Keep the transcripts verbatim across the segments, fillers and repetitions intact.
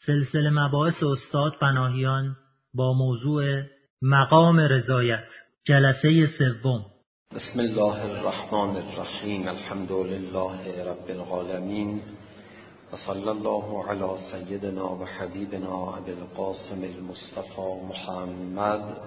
سلسله مباحث استاد پناهیان با موضوع مقام رضایت، جلسه سوم. بسم الله الرحمن الرحیم. الحمد لله رب العالمین و صلی الله علی سیدنا و حبیبنا ابی القاسم المصطفى محمد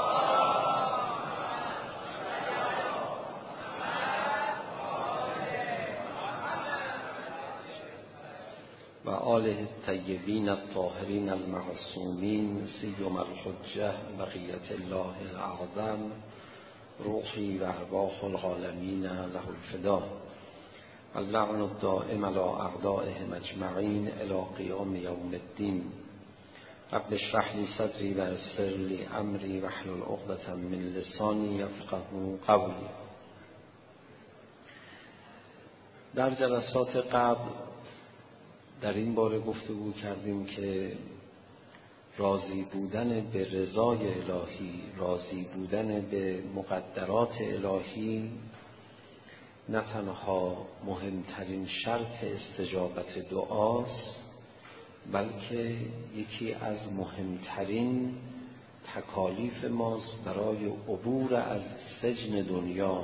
و آله الطیبین الطاهرین المعصومین سیما الحجة بقیة الله الاعظم روحی و ارواح العالمین له الفدا. اللعن الدائم علی اعدائهم اجمعین الی قیام یوم الدین. رب اشرح لی صدری و یسر لی امری واحلل عقدة من لسانی یفقهوا قولی. در جلسات قبل در این باره گفتگو کردیم که راضی بودن به رضای الهی، راضی بودن به مقدرات الهی نه تنها مهمترین شرط استجابت دعاست، بلکه یکی از مهمترین تکالیف ماست برای عبور از سجن دنیا،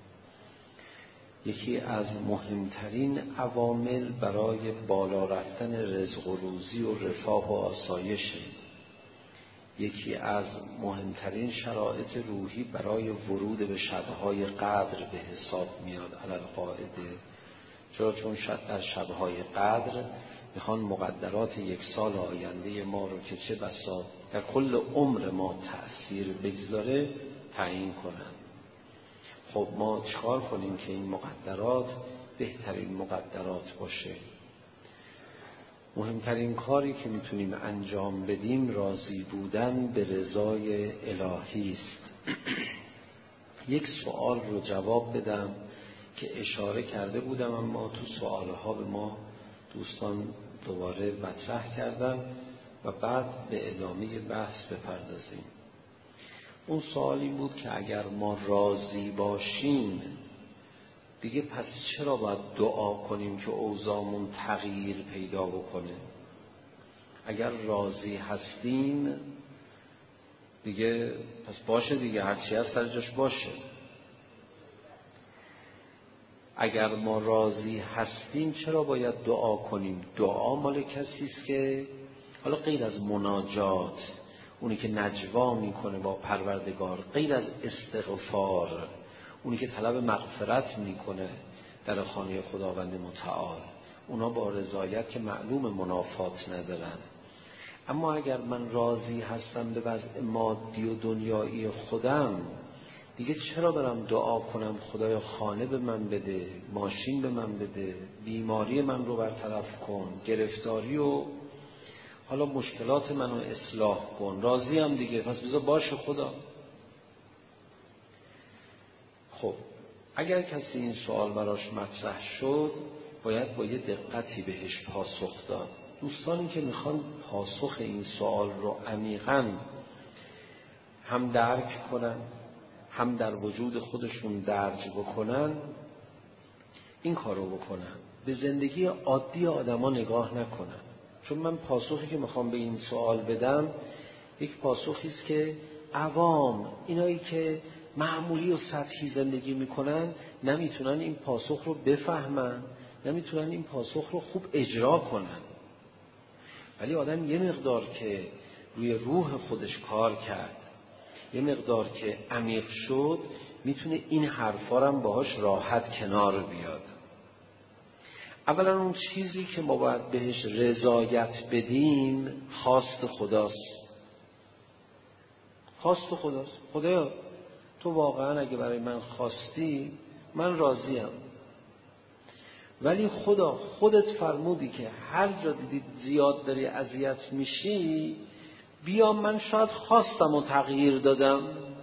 یکی از مهمترین عوامل برای بالا رفتن رزق و روزی و رفاه و آسایش، یکی از مهمترین شرایط روحی برای ورود به شبهای قدر به حساب میاد علی القاعده. چرا؟ چون در شبهای قدر میخوان مقدرات یک سال آینده ما رو که چه بسا در کل عمر ما تأثیر بگذاره تعیین کنن. خب ما چکار کنیم که این مقدرات بهترین مقدرات باشه؟ مهمترین کاری که میتونیم انجام بدیم راضی بودن به رضای الهی است. یک سوال رو جواب بدم که اشاره کرده بودم اما تو سوالها به ما دوستان دوباره مطرح کردن و بعد به ادامه بحث بپردازیم. اون سوالی بود که اگر ما راضی باشیم دیگه پس چرا باید دعا کنیم که اوضاعمون تغییر پیدا بکنه؟ اگر راضی هستیم دیگه پس باشه دیگه، هرچی هست در جاش باشه. اگر ما راضی هستیم چرا باید دعا کنیم؟ دعا مال کسی است که حالا غیر از مناجات، اونی که نجوا میکنه با پروردگار، غیر از استغفار، اونی که طلب مغفرت میکنه در خانه خداوند متعال، اونا با رضایت که معلوم منافات ندارن. اما اگر من راضی هستم به وضع مادی و دنیایی خودم، دیگه چرا برم دعا کنم خدایا خانه به من بده، ماشین به من بده، بیماری من رو برطرف کن، گرفتاری و حالا مشکلات منو اصلاح کن. راضی هم دیگه، پس بذار باشه خدا. خب اگر کسی این سوال براش مطرح شد باید با یه دقتی بهش پاسخ داد. دوستانی که میخوان پاسخ این سوال رو عمیقاً هم درک کنن هم در وجود خودشون درج بکنن، این کارو بکنن، به زندگی عادی آدما نگاه نکنن. چون من پاسخی که میخوام به این سوال بدم یک پاسخی است که عوام، اینایی که معمولی و سطحی زندگی میکنن نمیتونن این پاسخ رو بفهمن، نمیتونن این پاسخ رو خوب اجرا کنن. ولی آدم یه مقدار که روی روح خودش کار کرد، یه مقدار که عمیق شد، میتونه این حرفا رو هم باهاش راحت کنار بیاد. اولا اون چیزی که ما باید بهش رضایت بدیم خواست خداست. خواست خداست. خدایا تو واقعا اگه برای من خواستی من راضیم، ولی خدا خودت فرمودی که هر جا دیدید زیاد داری اذیت میشی بیا، من شاید خواستم و تغییر دادم.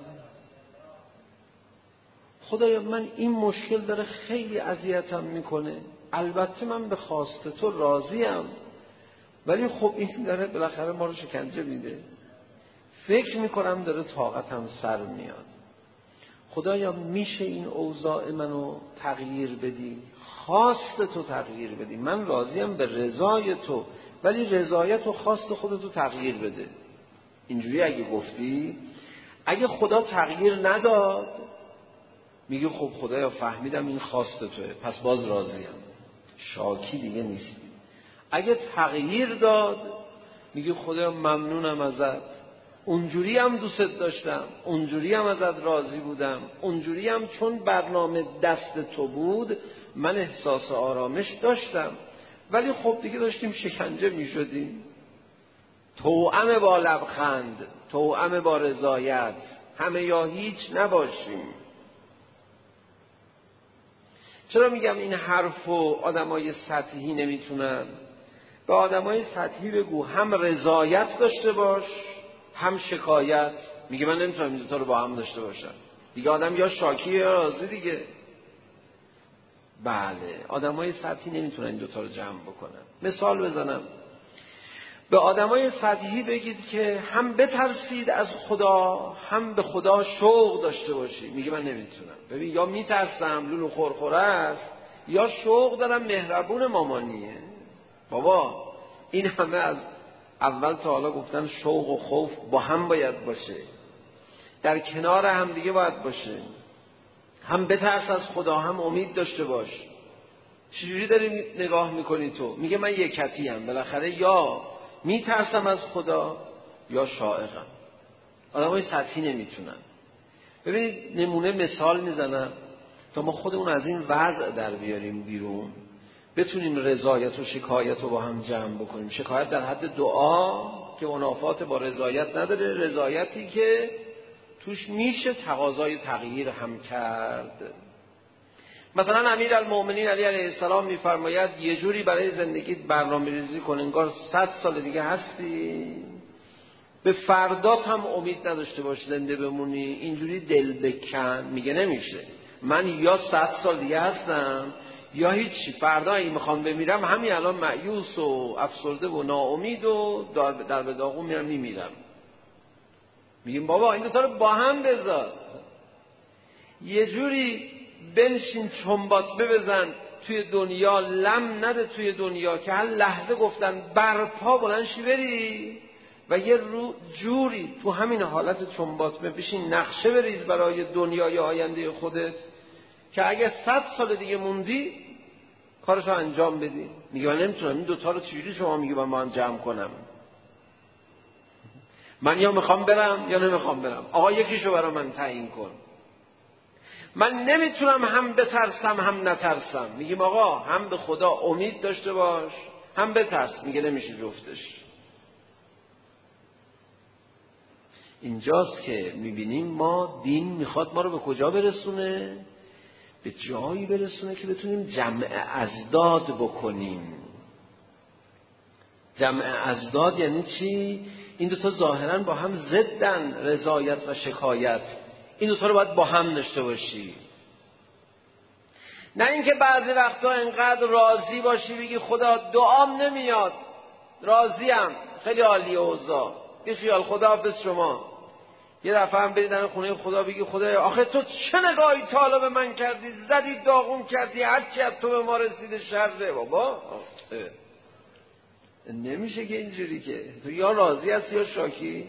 خدایا من این مشکل داره خیلی اذیتم میکنه، البته من به خواست تو راضیم، ولی خب این داره بالاخره ما رو شکنجه میده، فکر میکنم داره طاقتم سر میاد. خدایا میشه این اوضاع منو تغییر بدی؟ خواست تو تغییر بدی، من راضیم به رضای تو، ولی رضایت و خواست خودتو تغییر بده. اینجوری اگه گفتی، اگه خدا تغییر نداد میگه خب خدایا فهمیدم این خواست توئه، پس باز راضیم، شاکی دیگه نیستی. اگه تغییر داد میگه خدایا ممنونم ازت، اونجوری هم دوست داشتم، اونجوری هم ازت راضی بودم، اونجوری هم چون برنامه دست تو بود من احساس آرامش داشتم، ولی خب دیگه داشتیم شکنجه میشدیم. توأم با لبخند، توأم با رضایت، همه یا هیچ نباشیم. چرا میگم این حرفو آدمای سطحی نمیتونن؟ به آدمای سطحی بگو هم رضایت داشته باش هم شکایت. میگه من نمیتونم این دوتا رو با هم داشته باشم. دیگه آدم یا شاکی یا راضی دیگه. بله، آدمای سطحی نمیتونن این دوتا رو جمع بکنن. مثال بزنم، به آدمای سطحی بگید که هم بترسید از خدا هم به خدا شوق داشته باشی. میگه من نمیتونم. ببین، یا میترسم لولو خورخوره است، یا شوق دارم مهربون مامانیه. بابا این همه از اول تا حالا گفتن شوق و خوف با هم باید باشه، در کنار هم دیگه باید باشه. هم بترس از خدا هم امید داشته باش. چجوری داری نگاه میکنی تو؟ میگه من یکتی هم، بالاخره یا میترسم از خدا یا شائقم. آدمای سطحی نمیتونن. ببینید نمونه مثال میزنم تا ما خودمون از این وضع در بیاریم بیرون، بتونیم رضایت و شکایت رو با هم جمع بکنیم. شکایت در حد دعا که منافات با رضایت نداره، رضایتی که توش میشه تقاضای تغییر هم کرد. مثلا امیرالمؤمنین علی علیه السلام میفرماید یه جوری برای زندگیت برنامه‌ریزی کن انگار صد سال دیگه هستی، به فردات هم امید نداشته باش زنده بمونی، اینجوری دل بکن. میگه نمیشه، من یا صد سال دیگه هستم یا هیچی، فردا اگه میخوام بمیرم همین الان مایوس و افسرده و ناامید و در به داغون میرم میمیرم. میگیم بابا این دوتا رو با هم بذار، یه جوری بنشین چنباتمه بزن توی دنیا، لم نده توی دنیا که هر لحظه گفتن برپا بلنشی بری و یه رو جوری تو همین حالت چنباتمه بشین نقشه بریز برای دنیای آینده خودت که اگه صد سال دیگه موندی کارشو انجام بدی. میگه من نمیتونم این دوتا رو چجوری شما میگه من با هم جمع کنم؟ من یا میخوام برم یا نمیخوام برم، آقا یکیشو برای من تعیین کن. من نمیتونم هم بترسم هم نترسم. میگیم آقا هم به خدا امید داشته باش هم بترس. میگه نمیشه جفتش. اینجاست که میبینیم ما دین میخواد ما رو به کجا برسونه؟ به جایی برسونه که بتونیم جمع ازداد بکنیم. جمع ازداد یعنی چی؟ این دوتا ظاهراً با هم ضدن، رضایت و شکایت. این دوتا رو باید با هم داشته باشی. نه اینکه بعضی وقتا انقدر راضی باشی بگی خدا دعام نمیاد، راضیم، خیلی عالیه اوضاع، بی خیال، خداحافظ شما. یه دفعه هم بری در خونه خدا بگی خدایا آخه تو چه نگاهی طالب من کردی، زدی داغون کردی، هرچی از تو به ما رسیده شره. بابا نمیشه که اینجوری، که تو یا راضی هستی یا شاکی.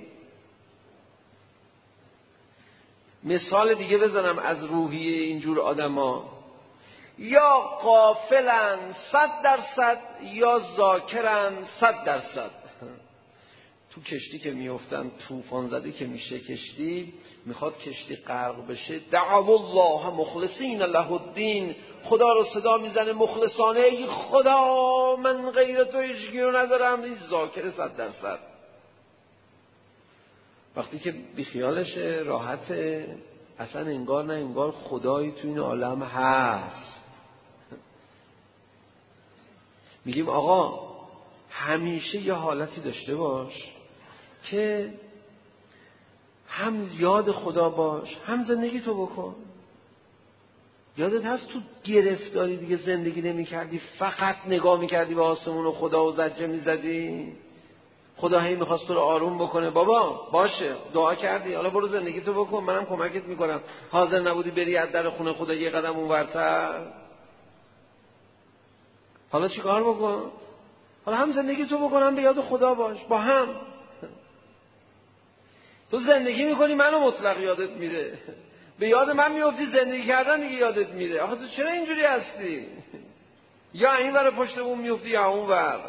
مثال دیگه بزنم از روحیه اینجور آدما، یا غافلن صد درصد یا ذاکرن صد درصد. تو کشتی که میافتن، طوفان زده که میشه کشتی، میخواد کشتی غرق بشه، دعوا الله مخلصین له الدین، خدا رو صدا میزنه مخلصانه، ای خدا من غیر تو هیچکی رو ندارم. این ذاکر صد درصد. وقتی که بیخیالشه، راحته، اصلا انگار نه انگار خدایی تو این عالم هست. میگیم آقا همیشه یه حالتی داشته باش که هم یاد خدا باش هم زندگی تو بکن. یادت هست تو گرفتاری دیگه زندگی نمی کردی، فقط نگاه می کردی به آسمون و خدا و زجه می زدی، خدا هی میخواست تو رو آروم بکنه. بابا باشه دعا کردی، حالا برو زندگی تو بکن، منم کمکت میکنم. حاضر نبودی بری از در خونه خدا یه قدم اونورتر، حالا چی کار بکن؟ حالا هم زندگی تو بکنم به یاد خدا باش، با هم. تو زندگی میکنی منو مطلق یادت میره، به یاد من میفتی، زندگی کردن دیگه یادت میره. آخه تو چرا اینجوری هستی؟ یا این ور پشت اون میفتی یا اون ور.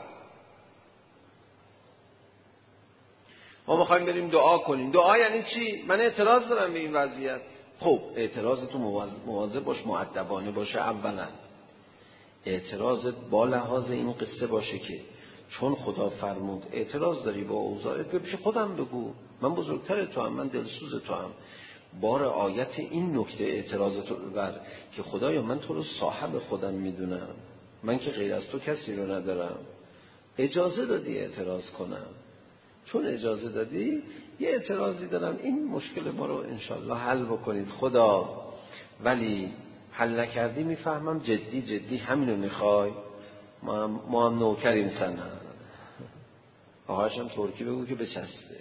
ما میخوایم بریم دعا کنیم. دعا یعنی چی؟ من اعتراض دارم به این وضعیت. خب اعتراض تو مواظب باش، مؤدبانه باشه. اولا اعتراضت با لحاظ این قصه باشه که چون خدا فرمود اعتراض داری با اوضاعت، بپیش خودم بگو من بزرگتر تو هم، من دلسوز تو هم. بار آیت این نکته اعتراضت رو بر که خدایا من تو رو صاحب خودم میدونم، من که غیر از تو کسی رو ندارم، اجازه دادی اعتراض کنم. چون اجازه دادی یه اعتراضی دارم، این مشکل ما رو انشالله حل بکنید خدا. ولی حل نکردی میفهمم جدی جدی همینو میخوای، ما هم, ما هم نوکریم سنه. آقاشم ترکی بگو که بچسته.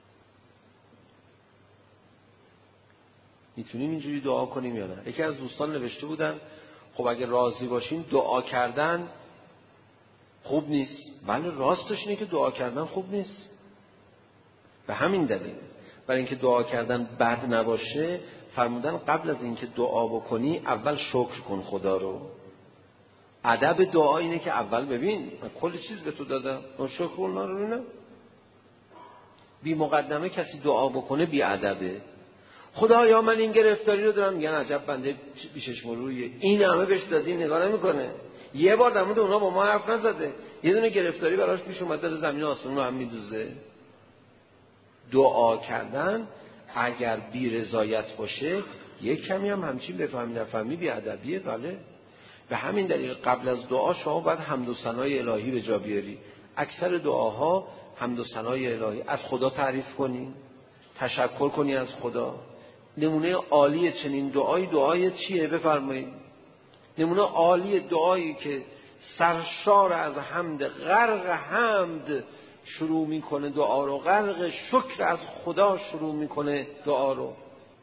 میتونیم اینجوری دعا کنیم یا نه؟ یکی از دوستان نوشته بودن خب اگه راضی باشین دعا کردن خوب نیست. بله راستش اینه که دعا کردن خوب نیست، به همین دلیل. برای اینکه دعا کردن بد نباشه فرمودن قبل از اینکه دعا بکنی اول شکر کن خدا رو. ادب دعا اینه که اول ببین من کلی چیز به تو دادم، اون شکر کن رو نه. بی مقدمه کسی دعا بکنه بی ادبه. خدایا من این گرفتاری رو دارم، میگن عجب بنده بیشش مرویه، این همه بهش دادیم نگاه نمیکنه. یه بار در مورد اونا با ما حرف نزده، یه دونه گرفتاری براش پیش اومده داره زمین و آسمون رو هم میدوزه. دعا کردن اگر بی رضایت باشه یک کمی هم همچین بفهمی نفهمی بی ادبیه. بله به همین دلیل قبل از دعا شما باید حمد و ثنای الهی به جا بیاری. اکثر دعاها حمد و ثنای الهی، از خدا تعریف کنی، تشکر کنی از خدا. نمونه عالی چنین دعایی دعای چیه بفرمایید؟ نمونه عالی دعایی که سرشار از حمد، غرق حمد شروع میکنه دعا رو، غرق شکر از خدا شروع میکنه دعا رو،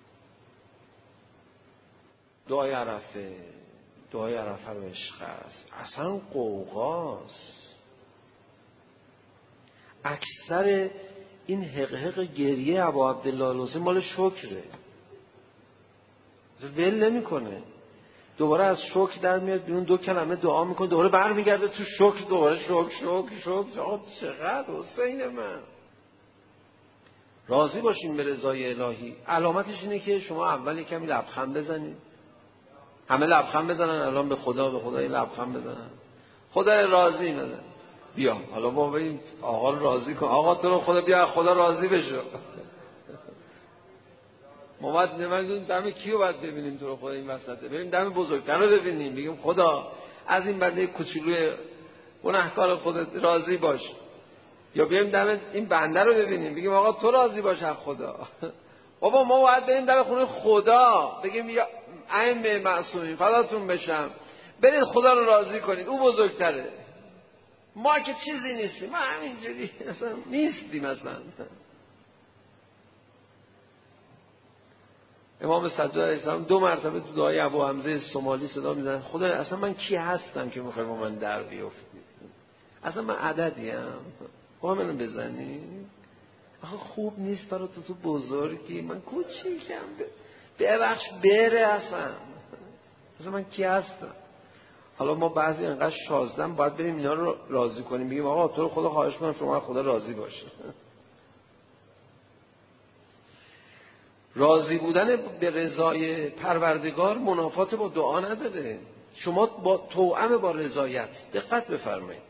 دعای عرفه. دعای عرفه رو عشق است، اصلا قوقاست. اکثر این حقحق گریه ابا عبدالله الحسین مال شکره، ول نمیکنه. دوباره از شکر در میاد بیرون، دو کلمه دعا میکنه، دوباره برمیگرده تو شکر، دوباره شکر شکر شکر. آقا چقدر حسین من. راضی باشیم به رضای الهی. علامتش اینه که شما اول کمی لبخند بزنید. همه لبخند بزنن الان به خدا، به خدا لبخند بزنن. خدا راضی بزن. بیا حالا ما بریم آقا رو راضی کن. آقا تو رو خدا بیا خدا راضی بشو. ما باید نمیدونیم دم کیو باید ببینیم تو رو خدا این وسطه، بریم دم بزرگتر رو ببینیم، بگیم خدا از این بنده کوچولوی گناهکار خودت راضی باش. یا بریم دم این بنده رو ببینیم بگیم آقا تو راضی باش از خدا. بابا ما باید بریم در خونه خدا بگیم یا ائمه معصومین فداتون بشم، برید خدا رو راضی کنید، او بزرگتره. ما که چیزی نیستیم، ما همینجوری اصلا نیستیم. اصلا امام سجاد علیه السلام دو مرتبه تو دعای ابو حمزه سومالی صدا میزنن خدا اصلا من کی هستم که میخوای با من در بیفتی؟ اصلا من عددیم با منو بزنی؟ آخه خوب نیست برای تو، تو بزرگی من کوچیکم، ببخش بره. اصلا اصلا من کی هستم؟ حالا ما بعضی انقدر شازدم باید بریم اینا رو راضی کنیم، بگیم آقا تو رو خدا خواهش کنم شما خدا راضی باشه. راضی بودن به رضای پروردگار منافات با دعا نداره. شما با توأم با رضایت. دقت بفرمایید.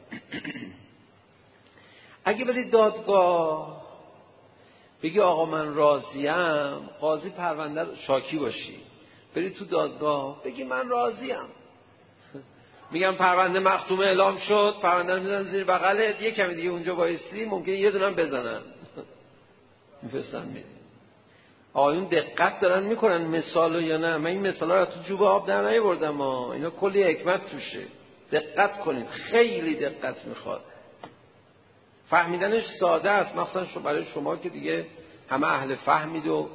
اگه برید دادگاه بگی آقا من راضیم، قاضی پرونده شاکی باشی، برید تو دادگاه بگی من راضیم، میگم پرونده مختومه اعلام شد، پرونده رو میزنن زیر بغلت، یه کمی دیگه اونجا بایستی ممکنه یه دونم بزنن. میفرستن میره. آیون دقت دارن میکنن مثالو یا نه؟ من این مثالا رو تو جوب آب در نیاوردم ها، اینا کلی حکمت توشه. دقت کنید، خیلی دقت میخواد. فهمیدنش ساده است، مخصوصا برای شما که دیگه همه اهل فهمید و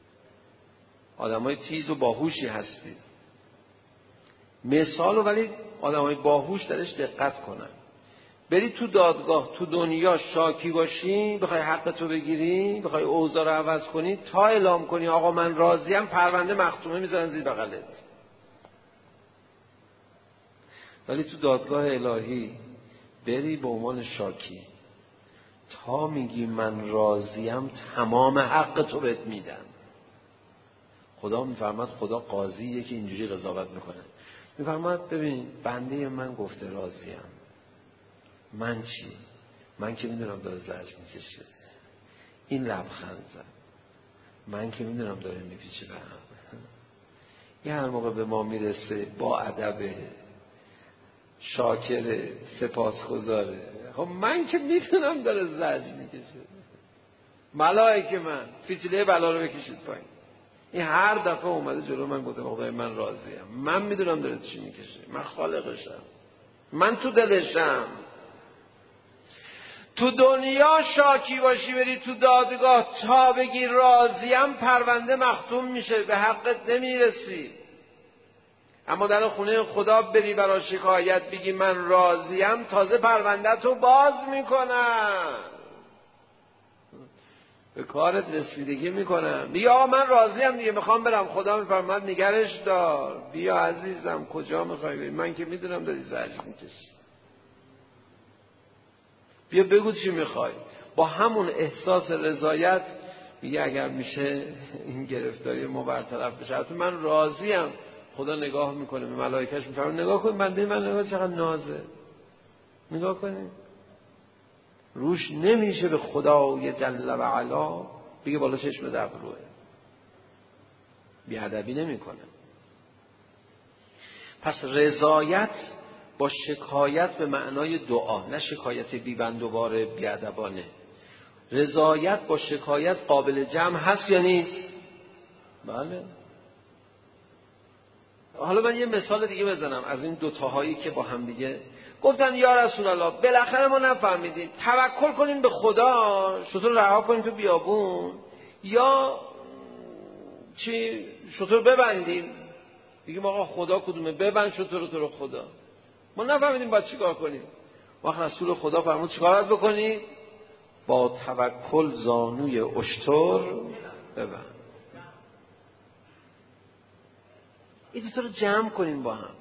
آدمای تیز و باهوشی هستید. مثالو ولی آدمای باهوش درش دقت کنن. بری تو دادگاه تو دنیا شاکی باشی، بخوای حقتو بگیری، بخوای اوضاع رو عوض کنی، تا اعلام کنی آقا من راضیم، پرونده مختومه میذارن زیر بغلت. ولی تو دادگاه الهی بری به عنوان شاکی، تا میگی من راضیم تمام حق تو بهت میدن. خدا میفرماد، خدا قاضیه که اینجوری قضاوت میکنه، میفرماد ببین بنده من گفته راضیم، من چی؟ من که میدونم داره زرج میکشه، این لبخند زد، من که میدونم داره میپیچه به هم، یه هر موقع به ما میرسه با ادب، شاکر، سپاسگزاره، خب من که میدونم داره زرج میکشه، ملائکه من فیتیله بلا رو بکشید پایین. این هر دفعه اومده جلو من گفته خدای من راضیم، من میدونم داره چی میکشه، من خالقشم، من تو دلشم. تو دنیا شاکی باشی بری تو دادگاه، تا بگی راضیم پرونده مختوم میشه، به حقت نمیرسی. اما در خونه خدا بری برای شکایت بگی من راضیم، تازه پرونده تو باز میکنن، به کارت رسیدگی میکنم، بیا آقا من راضیم دیگه میخوام برم. خدا میفرماد نگرش دار، بیا عزیزم کجا میخوای بری، من که میدونم داری زرج میکشی، بیا بگو چی میخوای. با همون احساس رضایت میگه اگر میشه این گرفتاری ما برطرف بشه. البته من راضیم. خدا نگاه میکنه به ملائکه‌اش میفرماد نگاه کن بنده من، نگاه چقدر نازه، نگاه کنید. روش نمیشه به خدای جل و علا بگه بالا چشم در روه، بیادبی نمیکنه. پس رضایت با شکایت به معنای دعا، نه شکایت بی‌بندوبار بیادبانه. رضایت با شکایت قابل جمع هست یا نیست؟ بله. حالا من یه مثال دیگه بزنم از این دو تاهایی که با هم دیگه گفتن یا رسول الله بالاخره ما نفهمیدیم، توکل کنیم به خدا، شطور رها کنیم تو بیابون، یا چی شطور ببندیم بگیم آقا خدا کدومه، ببند شطور تو رو خدا. ما نفهمیدیم باید چیکار کنیم. وقت رسول خدا فرمود چیکار باید بکنی؟ با توکل زانوی اشتر ببند. این دو تا رو جمع کنیم با هم.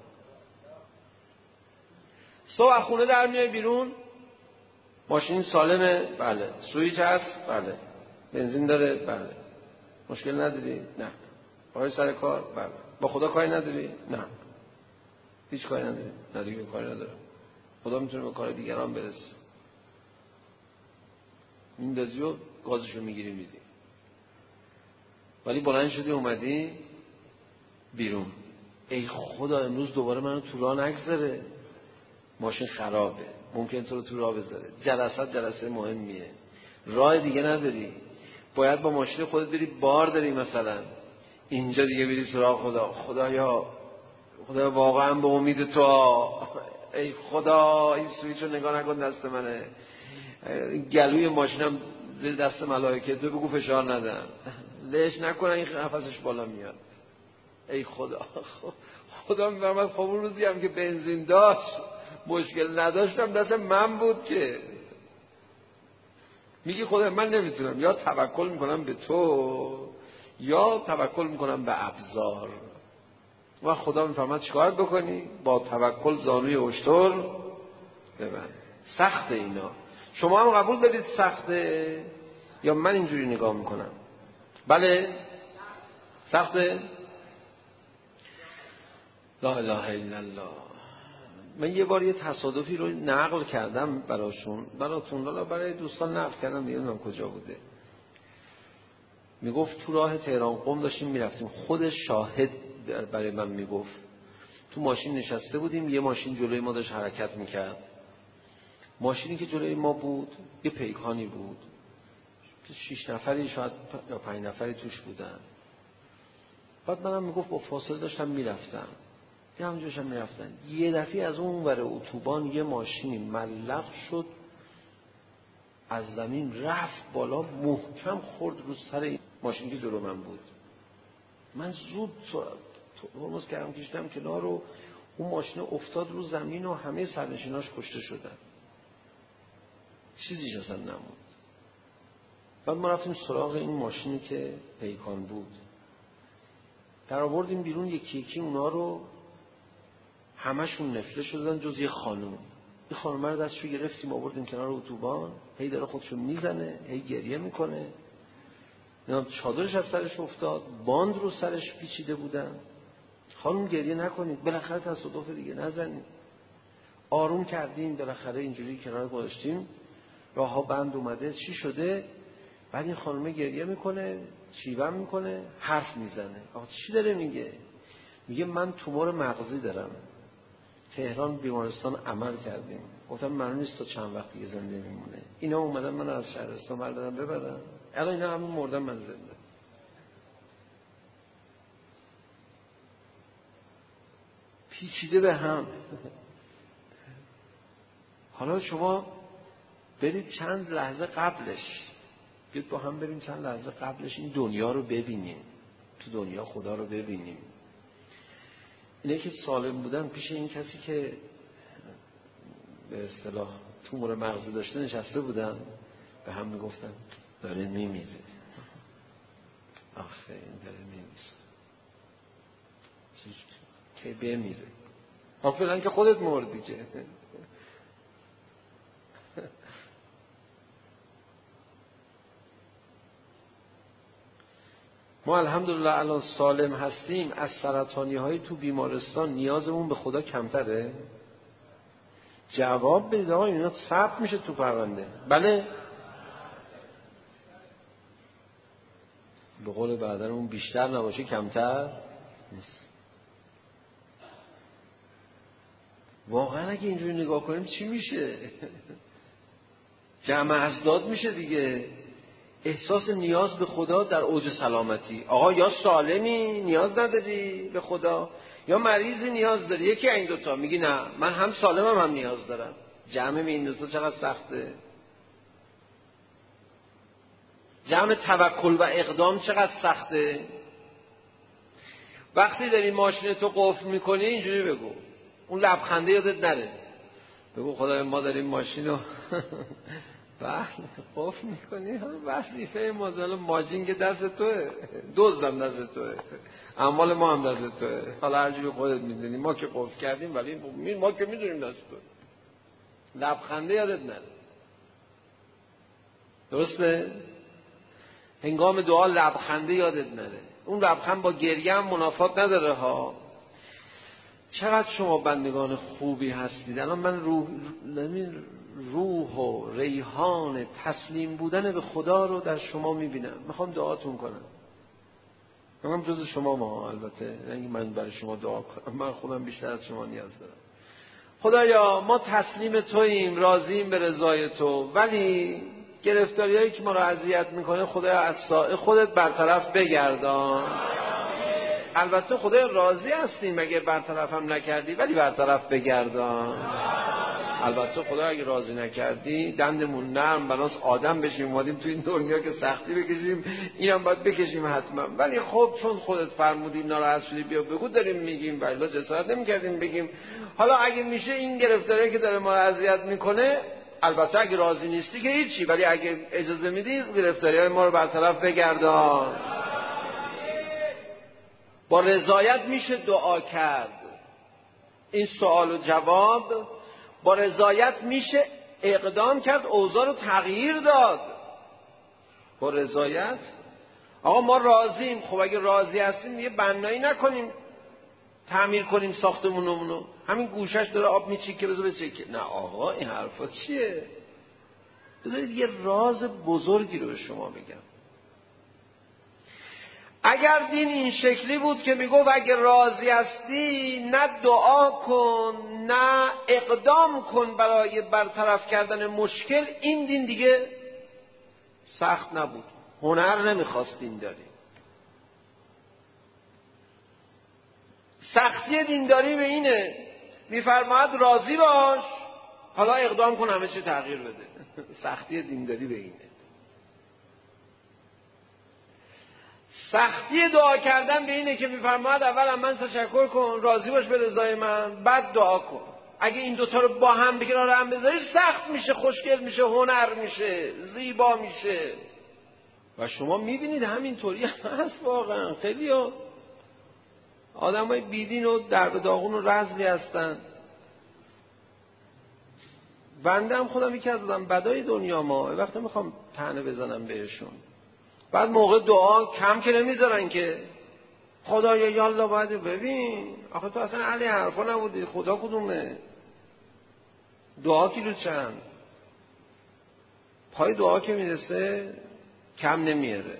صبح خونه در میای بیرون، ماشین سالمه، بله. سوئیچ هست، بله. بنزین داره، بله. مشکل نداری؟ نه. راه سر کار، بله. با خدا کاری نداری؟ نه. هیچ کاری نداری؟ نه دیگه کاری ندارم. خدا میتونه به کار دیگران برسه. این دازیو گازشو میگیری میدی. ولی بلند شدی اومدی بیرون، ای خدا امروز دوباره منو تو راه نگذاره، ماشین خرابه، ممکن تو رو تو راه بذاره، جلسات جلسه مهمیه، راه دیگه نداری، باید با ماشین خودت بری بار داری مثلا، اینجا دیگه بری سراغ خدا. خدایا خدا واقعا به امید تو، ای خدا این سویچو نگاه نکن دست منه، گلوی ماشینم زیر دست ملائکه، تو بگو فشار ندن، لش نکنن این نفسش بالا میاد. ای خدا خدا میفرماد خب اون روزی هم که بنزین داشت مشکل نداشتم، دست من بود که. میگی خدا من نمیتونم، یا توکل میکنم به تو یا توکل میکنم به ابزار. و خدا میفرماد چیکار بکنی؟ با توکل زانوی اشتر ببند. سخته اینا. شما هم قبول دارید سخته یا من اینجوری نگاه میکنم؟ بله سخته. لا اله الا الله. من یه بار یه تصادفی رو نقل کردم براشون، براتون، حالا برای دوستان نقل کردم دیگه نمیدونم کجا بوده. میگفت تو راه تهران قم داشتیم میرفتیم، خود شاهد برای من میگفت تو ماشین نشسته بودیم، یه ماشین جلوی ما داشت حرکت میکرد. ماشینی که جلوی ما بود یه پیکانی بود، شش نفری شاید یا پنج نفری توش بودن. بعد منم میگفت با فاصله داشتم میرفتم، یه همونجا داشتم میرفتن، یه دفعه از اون ور اتوبان یه ماشینی ملق شد از زمین رفت بالا، محکم خورد رو سر این ماشینی که جلو من بود. من زود ترمز کردم کشیدم کنار رو، اون ماشین افتاد رو زمین و همه سرنشیناش کشته شدن، چیزیش اصلا نموند. بعد ما رفتیم سراغ این ماشینی که پیکان بود، در آوردیم بیرون، یکی یکی اونا رو همشون نفله شدن جز یه خانوم. این خانوم رو دستشو گرفتیم آوردیم کنار اتوبان، هی داره خودشو میزنه، هی گریه میکنه. چادرش از سرش افتاد، باند رو سرش پیچیده بودن. خانوم گریه نکنید، بالاخره تصادف دیگه نزنید. آروم کردیم، بالاخره اینجوری کنار گذاشتیم، راه ها بند اومده. چی شده؟ بعد این خانومه گریه میکنه، شیون میکنه، حرف میزنه. آقا چی داره میگه؟ میگه من تومور مغزی دارم، تهران بیمارستان عمل کردیم، گفتم معلوم نیست تا چند وقت دیگه زنده میمونه. اینا اومدن من از شهرستان بردارم ببرن، الان اینا همون مردن، من زنده. پیچیده به هم. حالا شما برید چند لحظه قبلش، بیاید با هم بریم چند لحظه قبلش این دنیا رو ببینیم، تو دنیا خدا رو ببینیم. اینه که سالم بودن پیش این کسی که به اصطلاح تومور مغزی داشته نشسته بودن، به هم میگفتن داره میمیره، آخه این داره میمیره، که بمیره، آفرین که خودت مرد دیگه. ما الحمدلله الان سالم هستیم، از سرطانی های تو بیمارستان نیازمون به خدا کمتره؟ جواب بدید آقا، اینا ثبت میشه تو پرونده. بله، به قول بعدنمون بیشتر نباشه کمتر نیست. واقعا اگه اینجوری نگاه کنیم چی میشه؟ جمع ازداد میشه دیگه. احساس نیاز به خدا در اوج سلامتی. آقا یا سالمی نیاز نداری به خدا، یا مریضی نیاز داری. یکی این دوتا میگی نه من هم سالمم هم نیاز دارم. جمع این دوتا چقدر سخته. جمع توکل و اقدام چقدر سخته. وقتی داری ماشین تو قفل میکنی اینجوری بگو، اون لبخنده یادت نره، بگو خدای ما داریم ماشین رو بله قفل میکنی، وظیفه مازال ماجینگ دست توه، دزدم دست توه، اموال ما هم دست توه، حالا هر جوری خودت میدونی، ما که قفل کردیم ولی ما که میدونیم دست توه. لبخنده یادت نره، درسته؟ هنگام دعا لبخنده یادت نره. اون لبخند با گریه هم منافات نداره ها. چقدر شما بندگان خوبی هستید. الان من روح روح و ریحان تسلیم بودن به خدا رو در شما میبینم. میخوام دعاتون کنم. من جز شما ما البته، نه من برای شما دعا کنم، من خودم بیشتر از شما نیاز دارم. خدایا ما تسلیم توییم، راضیم به رضای تو، ولی گرفتاریایی که ما رو اذیت میکنه خدایا از سایه خودت برطرف بگردان. البته خدای راضی هستیم اگه برطرف هم نکردی، ولی برطرف بگردان. البته خدا اگه راضی نکردی دندمون نرم بناس آدم بشیم، اومدیم تو این دنیا که سختی بکشیم، اینم باید بکشیم حتما، ولی خب چون خودت فرمودی ناراحت شدی بیا بگو داریم میگیم، ولی جسارت نمیکردیم بگیم. حالا اگه میشه این گرفتاری که داره ما رو اذیت میکنه، البته اگه راضی نیستی که هیچی، ولی اگه اجازه میدی گرفتاری‌های ما رو برطرف بگردان. با رضایت میشه دعا کرد. این سوال و جواب با رضایت میشه اقدام کرد، اوضاع رو تغییر داد. با رضایت آقا ما راضیم. خب اگه راضی هستیم یه بنایی نکنیم تعمیر کنیم ساختمونمونو، همین گوشش داره آب میچیکه بذار بچیکه. نه آقا این حرفا چیه؟ بذارید یه راز بزرگی رو به شما بگم. اگر دین این شکلی بود که میگفت اگه راضی هستی نه دعا کن نه اقدام کن برای برطرف کردن مشکل، این دین دیگه سخت نبود، هنر نمیخواست دین داری. سختی دینداری به اینه، میفرماید راضی باش حالا اقدام کن همه چی تغییر بده. سختی دینداری به اینه. سختی دعا کردن به اینه که میفرماید اول من تشکر کن، راضی باش به رضای من، بعد دعا کن. اگه این دوتا رو با هم به کنار هم بذاری سخت میشه، خوشگل میشه، هنر میشه، زیبا میشه. و شما میبینید همینطوری هست واقعا. خیلی ها آدم های بیدین و درب داغون و رذلی هستن. بنده هم خودم یکی از آدم بدای دنیا ما وقتی میخوام طعنه بزنم بهشون، بعد موقع دعا کم که نمیذارن که خدایا یالا باید ببین آخه تو اصلا اهل حرفا نبودی، خدا کدومه؟ دعا کیلو چند؟ پای دعا که میرسه کم نمیاره.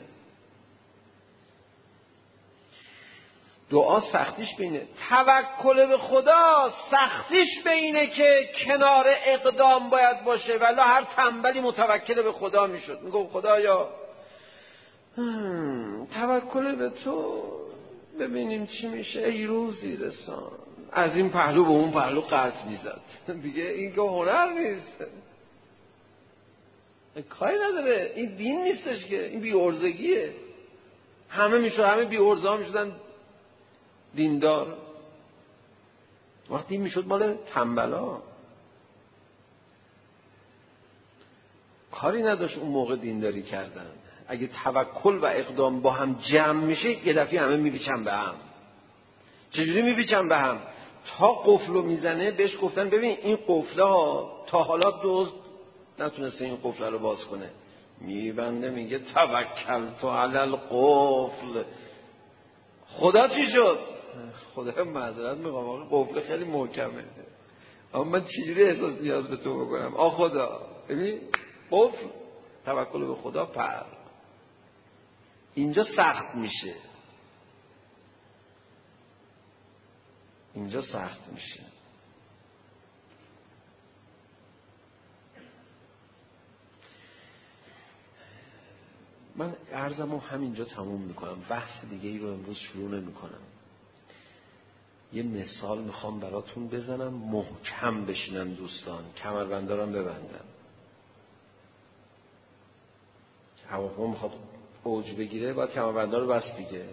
دعا سختیش بینه، توکل به خدا سختیش بینه که کنار اقدام باید باشه. ولی هر تنبلی متوکل به خدا میشد، میگم خدایا توکل به تو ببینیم چی میشه، ای روزی رسان. از این پهلو به اون پهلو قرط میزد دیگه. این که هنر نیست، کاری نداره، این دین نیستش که، این بی‌عرضگیه. همه میشد، همه بی‌عرضه ها میشدن دیندار. وقتی میشد مال تنبلا. کاری نداشت اون موقع دینداری کردن. اگه توکل و اقدام با هم جمع میشه یه دفعه همه میپیچن به هم. چجوری میپیچن به هم؟ تا قفلو میزنه بهش گفتن ببین این قفله ها تا حالا دزد نتونسته این قفله رو باز کنه. میبنده میگه توکل تو علی القفل. خدا چی شد؟ خدا معذرت میخوام آقا قفل خیلی محکمه، اما من چجوری احساس نیاز به تو بکنم؟ آ خدا ببین قفل. توکل به خدا پر. اینجا سخت میشه، اینجا سخت میشه. من عرضمو همینجا تموم میکنم، بحث دیگه ای رو امروز شروع نمیکنم. یه مثال میخوام براتون بزنم محکم بشینن دوستان، کمربندارم ببندن. هواپیما میخواد اوج بگیره باید کمربندا رو بست دیگه.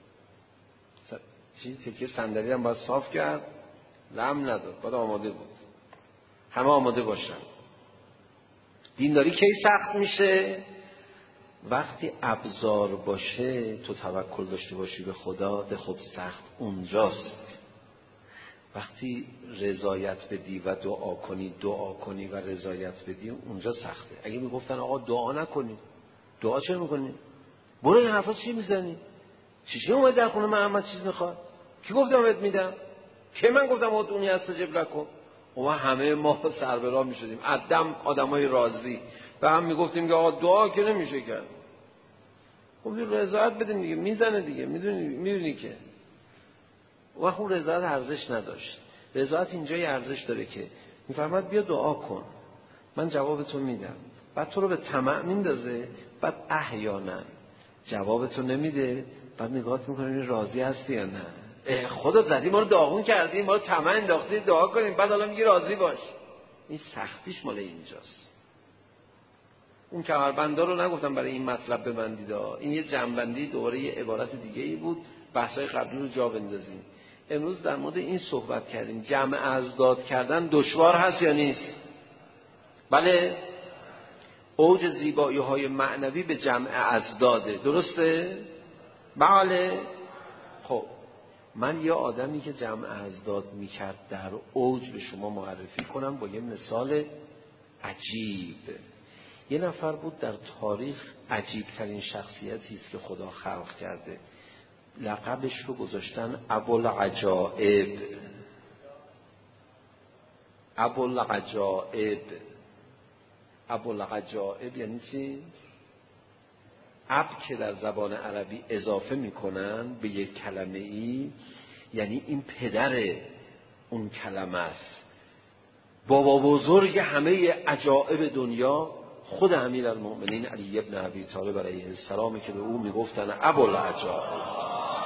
چی تکیه صندلی هم باید صاف کرد، لم نداد، باید آماده بود. همه آماده باشن. دینداری کی سخت میشه؟ وقتی ابزار باشه، تو توکل داشته باشی به خدا، ده خب سخت اونجاست. وقتی رضایت بدی و دعا کنی دعا کنی و رضایت بدی اونجا سخته. اگه میگفتن آقا دعا نکنی، دعا چرا میکنی؟ برو این حرفا چی میزنی؟ چیزی اومد در خونه محمد چیز میخواد؟ کی گفتم بهت میدم؟ کی من گفتم ادعونی استجب لکم؟ و همه ما سر به راه میشدیم، عدم آدمای راضی و هم میگفتیم که آقا دعا که نمیشه کرد. خب رضایت بدیم دیگه، میزنه دیگه، میدونی میدونی که و اون رضایت ارزش نداشت. رضایت اینجا یه ارزش داره که میفرماد بیا دعا کن من جواب تو میدم، بعد تو رو به طمع میندازه، بعد احیانا جواب تو نمیده، بعد نگاهت میکنه راضی هستی یا نه. خدا زدی ما رو داغون کردی، ما رو طمع انداختی دعا کنیم، بعد حالا میگی راضی باش. این سختیش مال اینجاست. اون کمربندا رو نگفتم برای این مطلب ببندید، این یه جنبندی دوباره یه عبارت دیگه ای بود، بحثای قبلی رو جا بندازیم. امروز در مورد این صحبت کردیم، جمع ازداد کردن دشوار هست یا نیست؟ بله، اوج زیبایی های معنوی به جمع ازداده، درسته؟ بله. خب من یه آدمی که جمع ازداد میکرد در اوج به شما معرفی کنم با یه مثال عجیب. یه نفر بود در تاریخ عجیب ترین شخصیتی است که خدا خلق کرده، لقبش رو گذاشتن ابوالعجائب. ابوالعجائب ابوالعجائب یعنی چی؟ اب که در زبان عربی اضافه میکنن به یک کلمه ای، یعنی این پدر اون کلمه است. بابا بزرگ همه عجائب دنیا خود امیرالمؤمنین علی ابن ابی طالب علیه السلام که به او میگفتن ابوالعجائب.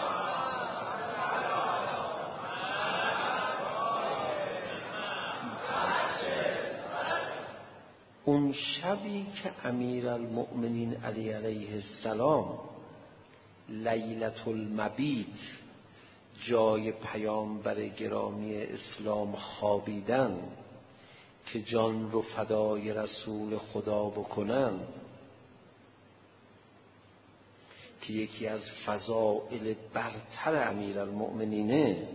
اون شبی که امیرالمؤمنین علی علیه السلام لیلة المبیت، جای پیامبر گرامی اسلام خوابیدن که جان رو فدای رسول خدا بکنن، که یکی از فضائل برتر امیرالمؤمنینه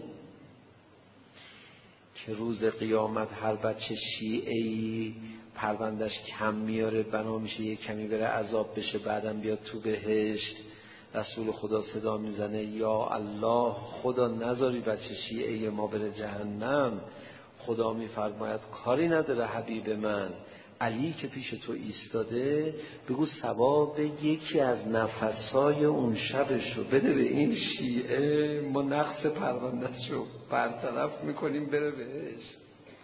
که روز قیامت هر بچه شیعه‌ای پروندش کم میاره بنا میشه یه کمی بره عذاب بشه، بعدم بیاد تو بهشت. رسول خدا صدا میزنه یا الله خدا نذاری بچه شیعه ما بره جهنم. خدا میفرماید کاری نداره حبیب من، علی که پیش تو ایستاده بگو ثواب یکی از نفسای اون شبش رو بده به این شیعه، ما نقص پروندهش رو برطرف میکنیم بره بهشت.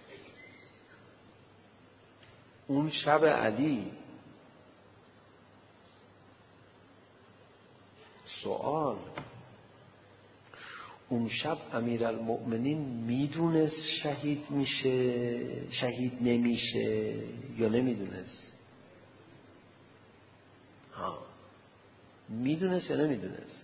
اون شب علی. سوال، اون شب امیرالمؤمنین میدونست شهید میشه شهید نمیشه یا نمیدونست؟ ها میدونست یا نمیدونست؟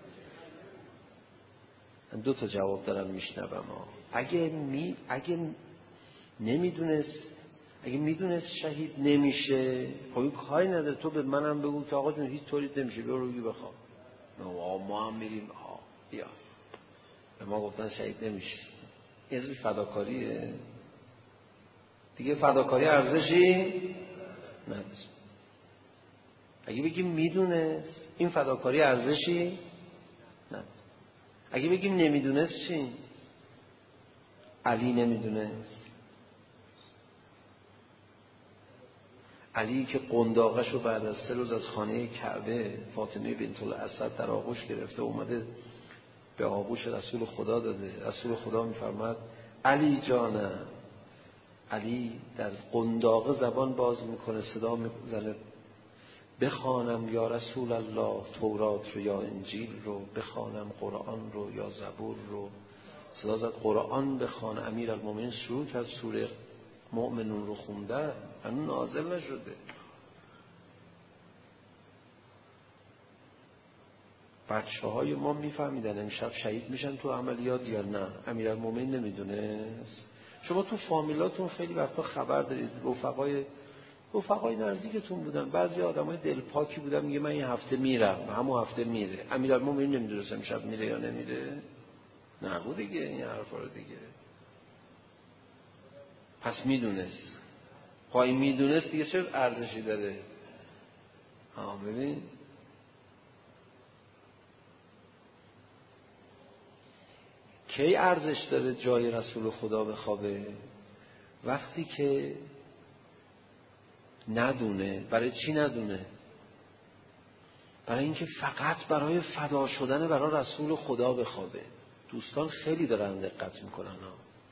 من دو تا جواب دارم میشنوم. ها اگه می اگه نمیدونست، اگه میدونست شهید نمیشه، خب این کاری نداره، تو به منم بگو که آقا جون هیچ طوری نمیشه، برو بگی بخوام ما هم میریم. ها بیا به ما گفتن شهید نمیشه، این از فداکاریه دیگه. فداکاری ارزشی نداره. اگه بگیم میدونست، این فداکاری ارزشی نداره. اگه بگیم نمیدونست چی؟ علی نمیدونست، علی که قنداقش رو بعد از سه روز از خانه کعبه فاطمه بنت الاسد در آغوش گرفته اومده به آغوش رسول خدا داده، رسول خدا میفرماد علی جانم. علی در قنداقه زبان باز میکنه، صدا میزنه بخوانم یا رسول الله تورات رو یا انجیل رو، بخوانم قرآن رو یا زبور رو. صدا زد قرآن بخوان. امیرالمومنین شروع کرد سوره مؤمنون رو خوندن، هنوز نازل نشده. بچه های ما میفهمیدن امشب شهید میشن تو عملیات یا نه؟ امیرالمومنین نمیدونست. شما تو فامیلاتون خیلی وقتا خبر دارید رفقای رفقای نزدیکتون بودن، بعضی آدمای دلپاکی بودن، میگه من این هفته میرم، همون هفته میره. امیرالمومنین نمیدونست امشب میره یا نمیره؟ نگو دیگه این حرفا رو دیگه. پس میدونست. خواهی میدونست دیگه چه ارزشی داره؟ ها ببین کی ارزش داره جای رسول خدا بخوابه؟ وقتی که ندونه. برای چی ندونه؟ برای اینکه فقط برای فدا شدن برای رسول خدا بخوابه. دوستان خیلی دارن دقت میکنن ها.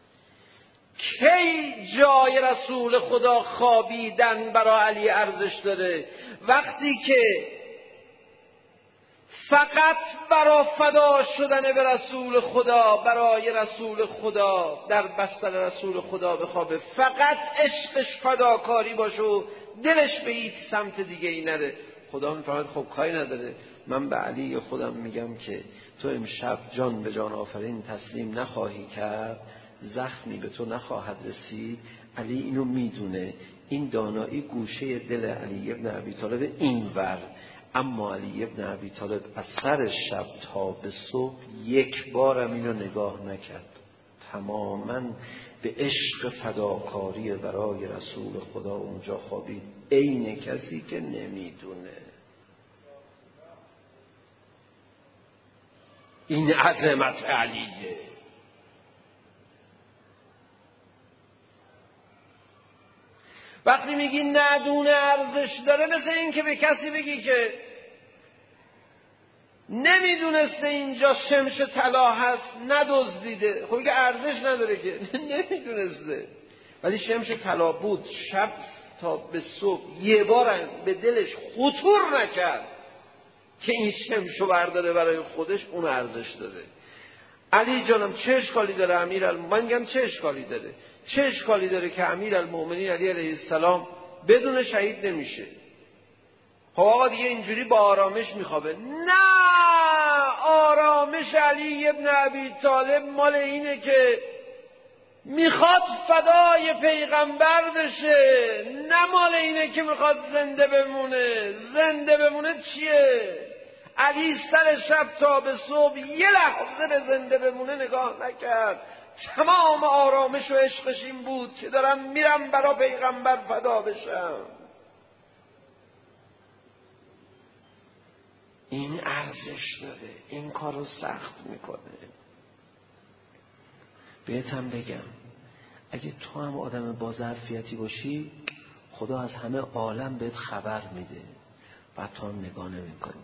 کی جای رسول خدا خوابیدن برای علی ارزش داره؟ وقتی که فقط برای فدا شدن به رسول خدا، برای رسول خدا در بستر رسول خدا بخوابه، فقط عشقش فداکاری باشه و دلش به هیچ سمت دیگه ای نره. خدا میفرماید خب کاری نداره، من به علی خودم میگم که تو امشب جان به جان آفرین تسلیم نخواهی کرد، زخمی به تو نخواهد رسید. علی اینو میدونه، این دانایی گوشه دل علی ابن ابی طالب اینور. اما علی ابن ابی طالب از سر شب تا به صبح یک بارم اینو نگاه نکرد، تماما به عشق فداکاری برای رسول خدا اونجا خوابید، عین کسی که نمیدونه. این عظمت علیه. وقتی میگی ندونه ارزش داره، مثل این که به کسی بگی که نمیدونسته اینجا شمش طلا هست ندزدیده. خب که ارزش نداره که نمیدونسته، ولی شمش طلا بود، شب تا به صبح یه بار به دلش خطور نکرد که این شمشو برداره برای خودش، اون ارزش داره. علی جانم چه اشکالی داره امیرالمومنین؟ من میگم چه اشکالی داره؟ چه اشکالی داره که امیرالمومنین علی علیه السلام بدون شهید نمیشه؟ خب آقا دیگه اینجوری با آرامش میخوابه. نه آرامش علی ابن ابی طالب مال اینه که میخواد فدای پیغمبر بشه، نه مال اینه که میخواد زنده بمونه. زنده بمونه چیه؟ علی سر شب تا به صبح یه لحظه به زنده بمونه نگاه نکرد. تمام آرامش و عشقش این بود که دارم میرم برا پیغمبر فدا بشم. این ارزش داره، این کارو سخت میکنه. بهتم بگم اگه تو هم آدم با ظرفیتی باشی، خدا از همه عالم بهت خبر میده و تو هم نگاه نمی کنی.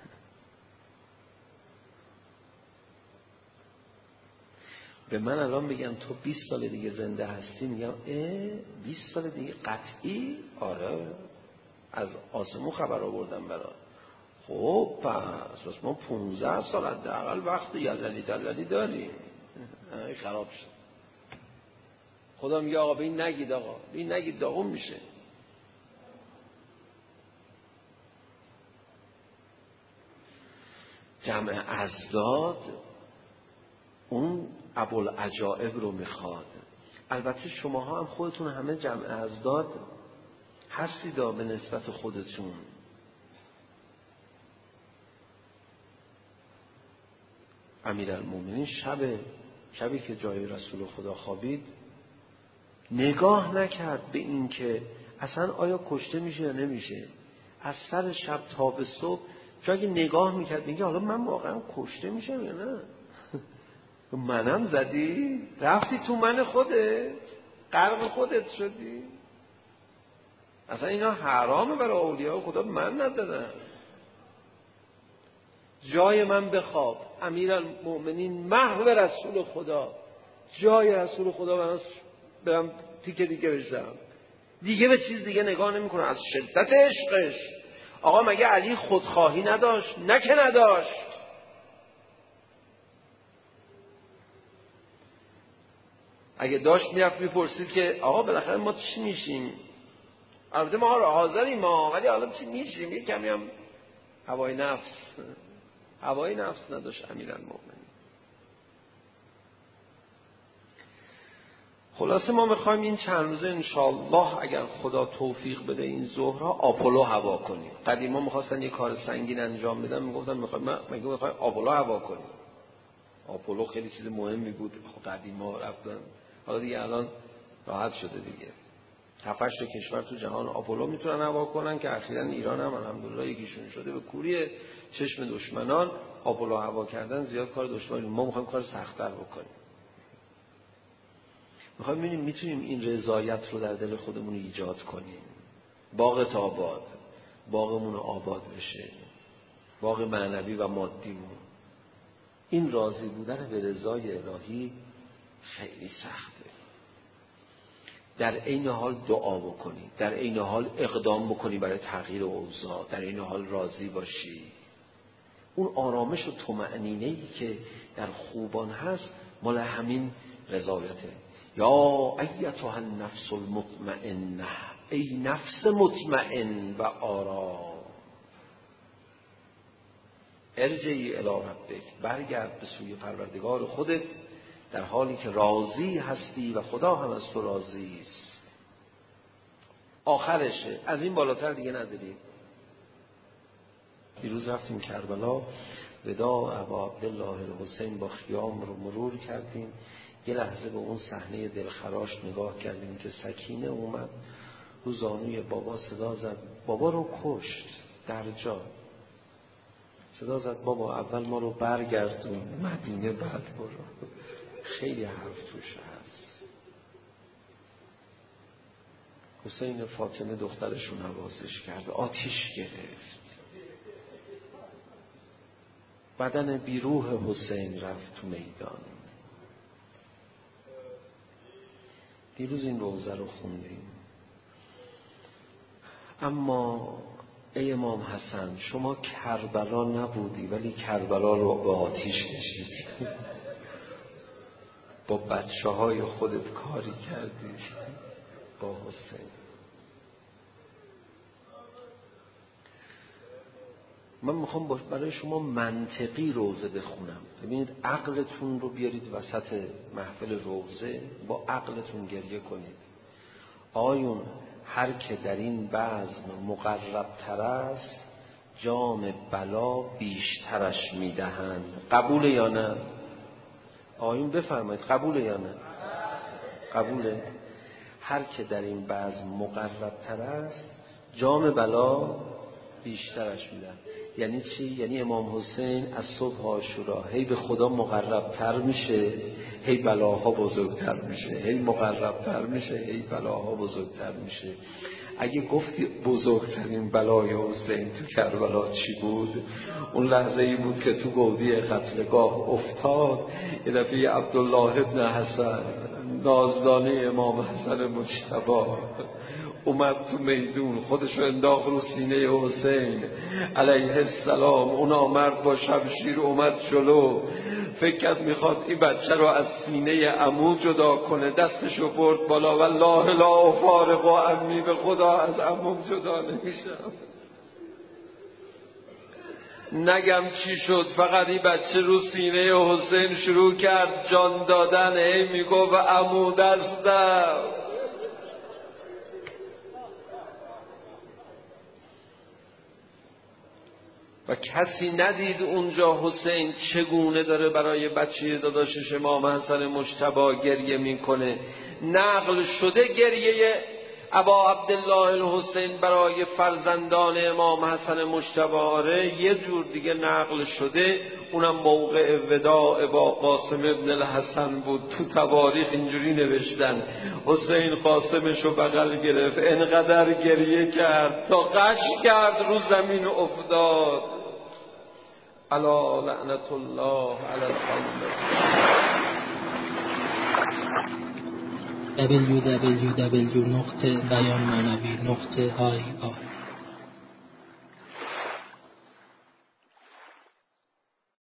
به من الان بگم تو بیست سال دیگه زنده هستی، میگم اه بیست سال دیگه قطعی؟ آره، از آسمون خبر آوردم برات. خب پس ما پونزده سال حداقل وقت یللی تللی داریم. خراب شد. خدا میگه آقا به این نگید، آقا به این نگید، داغون میشه. جمع ازداد اون ابوالعجائب رو میخواد. البته شماها هم خودتون همه جمع ازداد هستید به نسبت خودتون. امیرالمومنین شب شبی که جای رسول خدا خوابید نگاه نکرد به این که اصلا آیا کشته میشه یا نمیشه. از سر شب تا به صبح چون اگه نگاه میکرد میگه حالا من واقعا کشته میشم یا نه. منم زدی؟ رفتی تو من خودت؟ غرق خودت شدی؟ اصلا اینا حرامه برای اولیاء خدا. من ندادم. جای من بخواب. امیرالمومنین محو رسول خدا، جای رسول خدا من برم تیکه دیگه بشم. دیگه به چیز دیگه نگاه نمی کنه. از شدت عشقش. آقا مگه علی خودخواهی نداشت؟ نه که نداشت. اگه داشت میرفت میپرسید که آقا بالاخره ما چی میشیم؟ البته ما حاضریم ما، ولی حالا چی میشیم؟ یک کمی هم هوای نفس هوای نفس نداشت امیرالمومنین. خلاصه ما میخوایم این چند روزه انشاءالله اگر خدا توفیق بده این ظهرها آپولو هوا کنیم. قدیما میخواستن یه کار سنگین انجام بدن، میگفتن میخوایم ما میگم میخوایم آپولو هوا کنیم. آپولو خیلی چیز مهمی بود قدیما رفتن. حالا دیگه الان راحت شده دیگه. هفت هشت کشور تو جهان آپولو میتونن هوا کنن که اخیراً ایران هم الحمدلله یکیشون شده. به کوری چشم دشمنان آپولو هوا کردن زیاد کار دشواری. ما میخوایم کار سخت‌تر بکنیم. میخوایم ببینیم میتونیم این رضایت رو در دل خودمون ایجاد کنیم. باغ آباد، باغمون آباد بشه، باغ معنوی و مادیمون. این راضی بودن به رضای الهی خیلی سخته. در عین حال دعا بکنی، در عین حال اقدام بکنی برای تغییر اوضاع، در عین حال راضی باشی. اون آرامش و طمأنینه‌ای که در خوبان هست مال همین رضایته. یا ایتها النفس المطمئنه، ای نفس مطمئن و آرام، ارجعی الی ربک، برگرد به سوی پروردگار خودت در حالی که راضی هستی و خدا هم از تو راضی است. آخرشه، از این بالاتر دیگه نداری. دیروز رفتیم کربلا، وداع ابا عبدالله الحسین با خیام رو مرور کردیم. یه لحظه به اون صحنه دلخراش نگاه کردیم که سکینه اومد رو زانوی بابا، صدا زد بابا رو کشت در جا. صدا زد بابا اول ما رو برگردون مدینه بعد برو. خیلی حرف توش هست. حسین فاطمه دخترشو نوازش کرد، آتیش گرفت، بدن بیروح حسین رفت تو میدان. دیروز این روزه رو خوندیم. اما ای امام حسن شما کربلا نبودی ولی کربلا رو به آتیش کشیدی. با بچه های خودت کاری کردی با حسین. من میخوام برای شما منطقی روزه بخونم. ببینید عقلتون رو بیارید وسط محفل روزه، با عقلتون گریه کنید. آیون هر که در این بزم مقرب تر است، جام بلا بیشترش میدهند. قبوله یا نه؟ آیون بفرمایید قبوله یا نه؟ قبوله. هر که در این بزم مقرب تر است، جام بلا بیشترش میدن. یعنی چی؟ یعنی امام حسین از صبح عاشورا هی به خدا مقرب تر میشه، هی بلاها بزرگتر میشه، هی مقرب تر میشه، هی بلاها بزرگتر میشه. اگه گفتی بزرگترین بلای حسین تو کربلا چی بود؟ اون لحظه ای بود که تو گودی قتلگاه افتاد. یه دفعه عبدالله ابن حسن نازدانه امام حسن مجتبی اومد تو میدون، خودشو انداخت رو سینه حسین علیه السلام. اون آمرد با شمشیر اومد جلو، فکر کرد میخواد این بچه رو از سینه عمو جدا کنه، دستشو برد بالا، والله لا افارق و عمی، به خدا از عمو جدا نمیشم. نگم چی شد، فقط این بچه رو سینه حسین شروع کرد جان دادن، ای میگو و عمو دستم. و کسی ندید اونجا حسین چگونه داره برای بچه داداشش امام حسن مجتبی گریه میکنه. نقل شده گریه ابا عبدالله الحسین برای فرزندان امام حسن مجتبی، آره یه جور دیگه نقل شده، اونم موقع وداع با قاسم ابن الحسن بود. تو تواریخ اینجوری نوشتن حسین قاسمشو بغل گرفت، انقدر گریه کرد تا قش کرد رو زمین افتاد. الا لعنت الله علی الحمد. دبلیو دبلیو دبلیو دات بیان معنوی دات آی آر